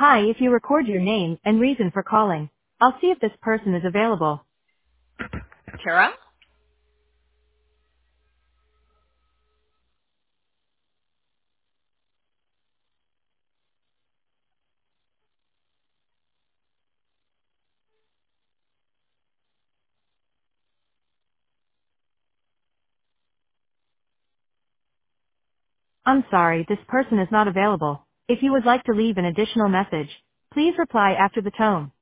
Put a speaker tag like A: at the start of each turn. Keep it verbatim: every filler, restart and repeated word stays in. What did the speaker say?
A: Hi, if you record your name and reason for calling, I'll see if this person is available.
B: Tara?
A: I'm sorry, this person is not available. If you would like to leave an additional message, please reply after the tone.